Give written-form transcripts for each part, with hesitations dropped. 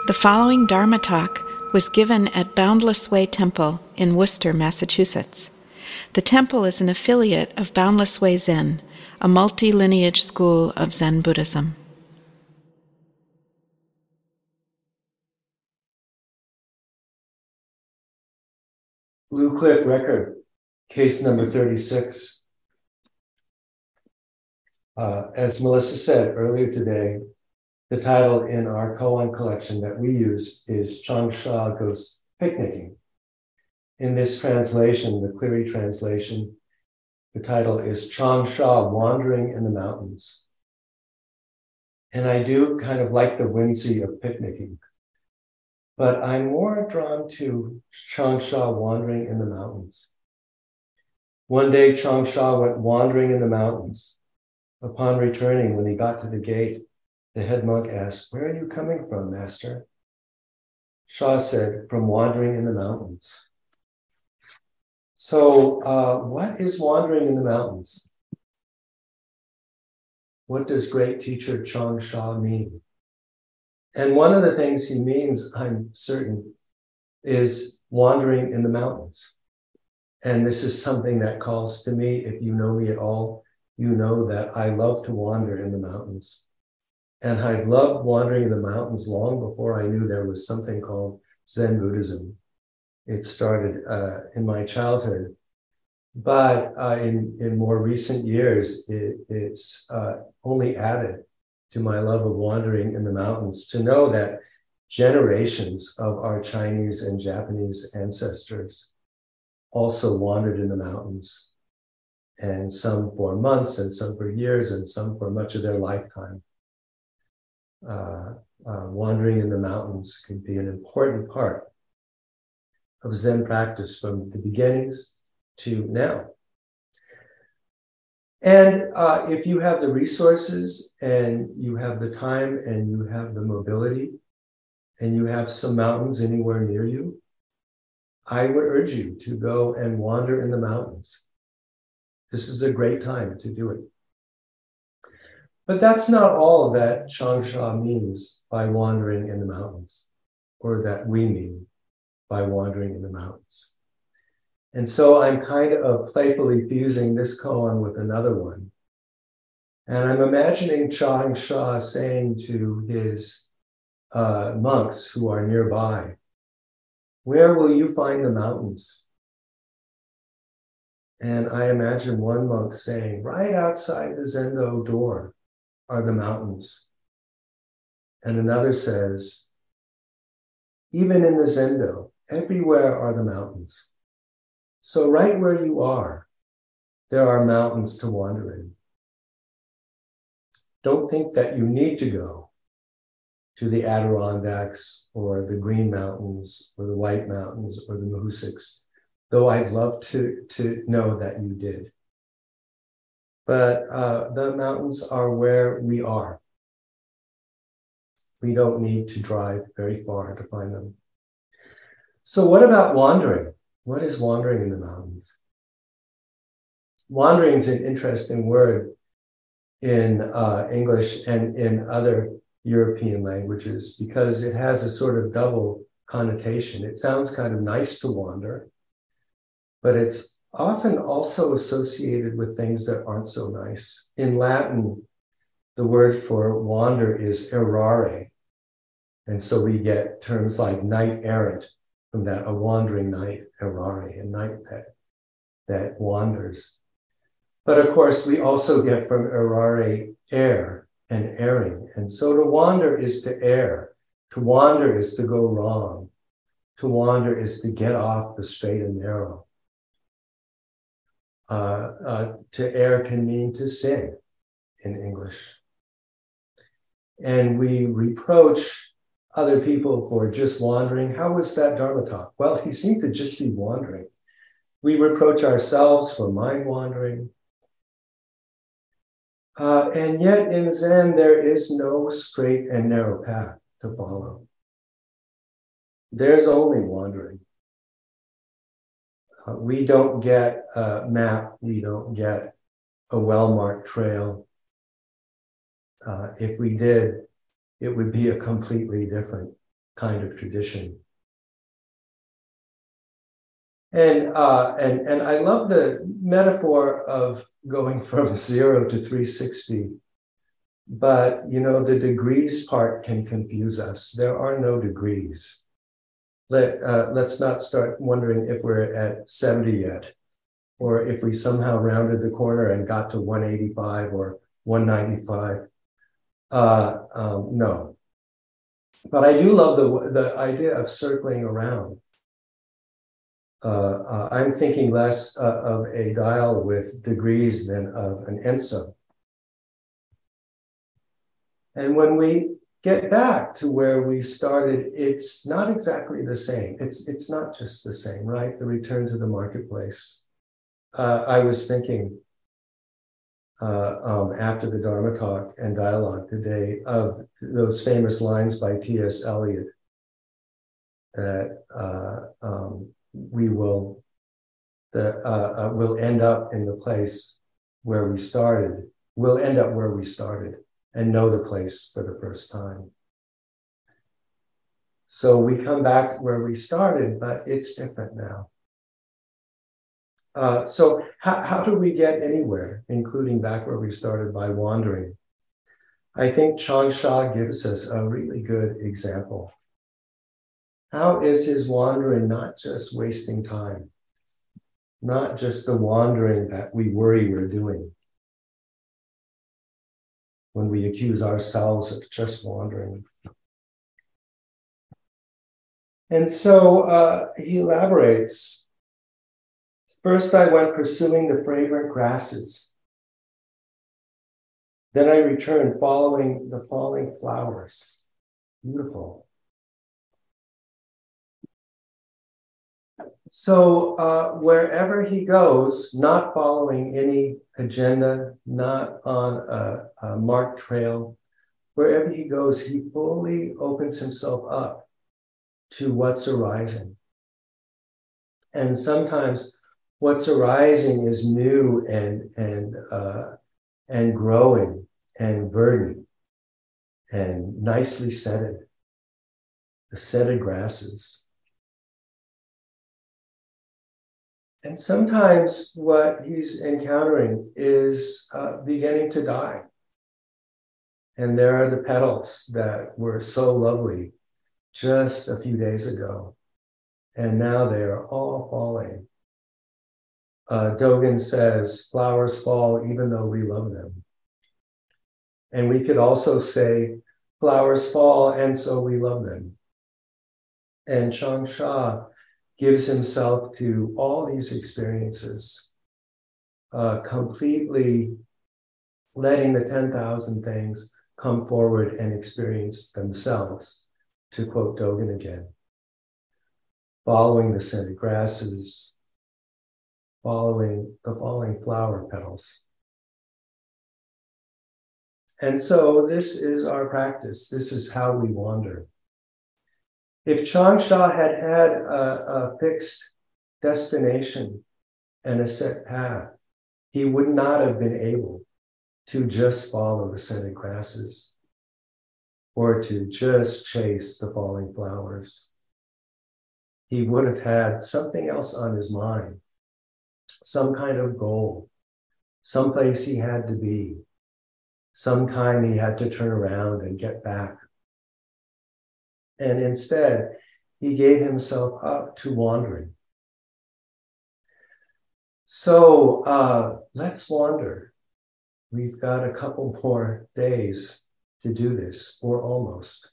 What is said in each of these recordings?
The following Dharma talk was given at Boundless Way Temple in Worcester, Massachusetts. The temple is an affiliate of Boundless Way Zen, a multi-lineage school of Zen Buddhism. Blue Cliff Record, case number 36. As Melissa said earlier today, the title in our koan collection that we use is Changsha Goes Picnicking. In this translation, the Cleary translation, the title is Changsha Wandering in the Mountains. And I do kind of like the whimsy of picnicking, but I'm more drawn to Changsha wandering in the mountains. One day, Changsha went wandering in the mountains. Upon returning, when he got to the gate, the head monk asked, "Where are you coming from, master?" Sha said, "From wandering in the mountains." So what is wandering in the mountains? What does great teacher Changsha mean? And one of the things he means, I'm certain, is wandering in the mountains. And this is something that calls to me. If you know me at all, you know that I love to wander in the mountains. And I've loved wandering in the mountains long before I knew there was something called Zen Buddhism. It started in my childhood. But in more recent years, it's only added to my love of wandering in the mountains, to know that generations of our Chinese and Japanese ancestors also wandered in the mountains, and some for months, and some for years, and some for much of their lifetime. Wandering in the mountains can be an important part of Zen practice from the beginnings to now. And if you have the resources and you have the time and you have the mobility and you have some mountains anywhere near you, I would urge you to go and wander in the mountains. This is a great time to do it. But that's not all that Changsha means by wandering in the mountains, or that we mean by wandering in the mountains. And so I'm kind of playfully fusing this koan with another one. And I'm imagining Changsha saying to his monks who are nearby, "Where will you find the mountains?" And I imagine one monk saying, "Right outside the Zendo door are the mountains." And another says, "Even in the Zendo, everywhere are the mountains. So right where you are, there are mountains to wander in. Don't think that you need to go to the Adirondacks or the Green Mountains or the White Mountains or the Mahusiks, though I'd love to know that you did. But the mountains are where we are. We don't need to drive very far to find them." So what about wandering? What is wandering in the mountains? Wandering is an interesting word in English and in other European languages because it has a sort of double connotation. It sounds kind of nice to wander, but it's often also associated with things that aren't so nice. In Latin, the word for wander is errare. And so we get terms like knight errant from that, a wandering knight, errare, a knight that wanders. But of course, we also get from errare, err and erring. And so to wander is to err. To wander is to go wrong. To wander is to get off the straight and narrow. To err can mean to sin in English. And we reproach other people for just wandering. How was that Dharma talk? Well, he seemed to just be wandering. We reproach ourselves for mind wandering. And yet in Zen, there is no straight and narrow path to follow. There's only wandering. We don't get a map. We don't get a well-marked trail. If we did, it would be a completely different kind of tradition. And I love the metaphor of going from 0 to 360. But, you know, the degrees part can confuse us. There are no degrees. Let's not start wondering if we're at 70 yet, or if we somehow rounded the corner and got to 185 or 195. No. But I do love the idea of circling around. I'm thinking less of a dial with degrees than of an enso. And when we get back to where we started, it's not exactly the same. It's not just the same, right? The return to the marketplace. I was thinking after the Dharma talk and dialogue today of those famous lines by T.S. Eliot that we will we'll end up in the place where we started. We'll end up where we started and know the place for the first time. So we come back where we started, but it's different now. So how do we get anywhere, including back where we started by wandering? I think Changsha gives us a really good example. How is his wandering not just wasting time, not just the wandering that we worry we're doing when we accuse ourselves of just wandering? And so he elaborates. First, I went pursuing the fragrant grasses. Then I returned following the falling flowers. Beautiful. So wherever he goes, not following any agenda, not on a marked trail, wherever he goes, he fully opens himself up to what's arising. And sometimes what's arising is new and growing and verdant and nicely scented, the scented grasses. And sometimes what he's encountering is beginning to die. And there are the petals that were so lovely just a few days ago. And now they are all falling. Dogen says, flowers fall even though we love them. And we could also say, flowers fall and so we love them. And Changsha gives himself to all these experiences, completely letting the 10,000 things come forward and experience themselves, to quote Dogen again. Following the scented grasses, following the falling flower petals. And so this is our practice. This is how we wander. If Changsha had had a fixed destination and a set path, he would not have been able to just follow the scented grasses or to just chase the falling flowers. He would have had something else on his mind, some kind of goal, someplace he had to be, sometime he had to turn around and get back. And instead, he gave himself up to wandering. So let's wander. We've got a couple more days to do this, or almost.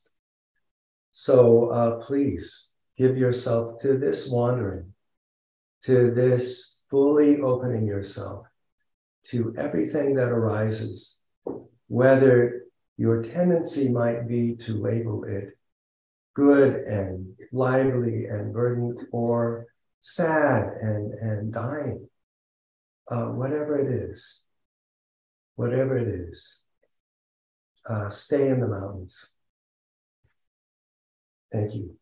So please give yourself to this wandering, to this fully opening yourself to everything that arises, whether your tendency might be to label it good and lively and verdant, or sad and dying. Whatever it is, stay in the mountains. Thank you.